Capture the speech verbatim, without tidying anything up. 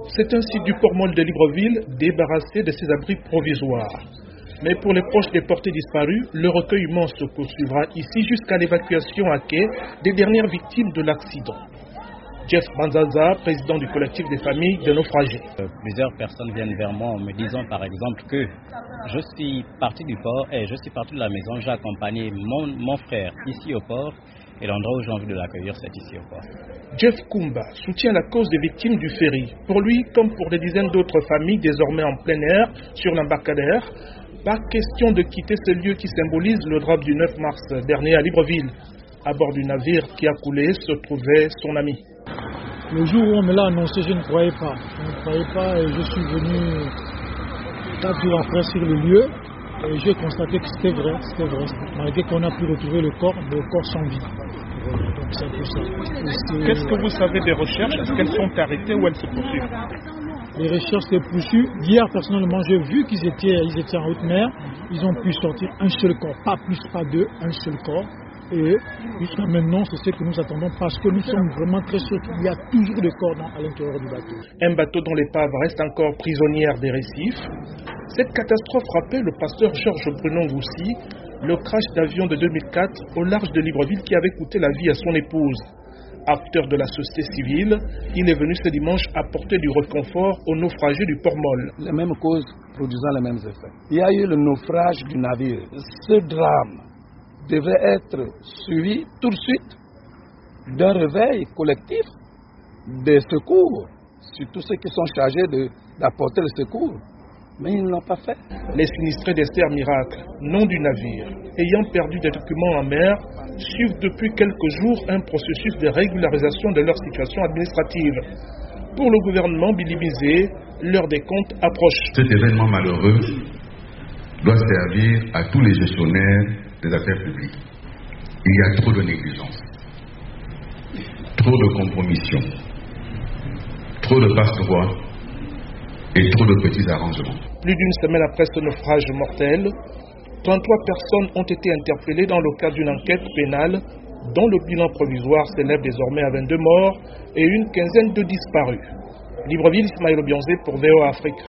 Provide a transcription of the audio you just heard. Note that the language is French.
C'est un site du port Molle de Libreville débarrassé de ses abris provisoires. Mais pour les proches des portés disparus, le recueillement se poursuivra ici jusqu'à l'évacuation à quai des dernières victimes de l'accident. Jeff Banzaza, président du collectif des familles de naufragés. Euh, plusieurs personnes viennent vers moi en me disant par exemple que je suis parti du port et je suis parti de la maison, j'ai accompagné mon, mon frère ici au port et l'endroit où j'ai envie de l'accueillir c'est ici au port. Jeff Kumba soutient la cause des victimes du ferry. Pour lui, comme pour des dizaines d'autres familles désormais en plein air sur l'embarcadère, pas question de quitter ce lieu qui symbolise le drame du neuf mars dernier à Libreville. À bord du navire qui a coulé se trouvait son ami. Le jour où on me l'a annoncé, je ne croyais pas. Je ne croyais pas et je suis venu quatre jours après sur le lieu et j'ai constaté que c'était vrai, c'était vrai. Malgré qu'on a pu retrouver le corps, le corps sans vie. Voilà, donc c'est tout ça. Qu'est-ce que vous savez des recherches? Est-ce qu'elles sont arrêtées ou elles se poursuivent? Les recherches se poursuivent. Hier, personnellement, j'ai vu qu'ils étaient, ils étaient en haute mer. Ils ont pu sortir un seul corps, pas plus, pas deux, un seul corps. Et jusqu'à maintenant, c'est ce que nous attendons parce que nous sommes vraiment très sûrs qu'il y a toujours des corps dans, à l'intérieur du bateau. Un bateau dont l'épave reste encore prisonnière des récifs. Cette catastrophe rappelle le pasteur Georges Brunon Goussi, le crash d'avion de deux mille quatre au large de Libreville qui avait coûté la vie à son épouse. Acteur de la société civile, il est venu ce dimanche apporter du réconfort aux naufragés du port Molle. Les mêmes causes produisant les mêmes effets. Il y a eu le naufrage du navire. Ce drame devait être suivi tout de suite d'un réveil collectif des secours, surtout ceux qui sont chargés de, d'apporter le secours. Mais ils ne l'ont pas fait. Les sinistrés d'Esther Miracle, nom du navire, ayant perdu des documents en mer, suivent depuis quelques jours un processus de régularisation de leur situation administrative. Pour le gouvernement bilimisé, l'heure des comptes approche. Cet événement malheureux doit servir à tous les gestionnaires des affaires publiques. Il y a trop de négligence, trop de compromission, trop de passe-droit et trop de petits arrangements. Plus d'une semaine après ce naufrage mortel, trente-trois personnes ont été interpellées dans le cadre d'une enquête pénale dont le bilan provisoire s'élève désormais à vingt-deux morts et une quinzaine de disparus. Libreville, Ismaël Obianzé pour V O A Afrique.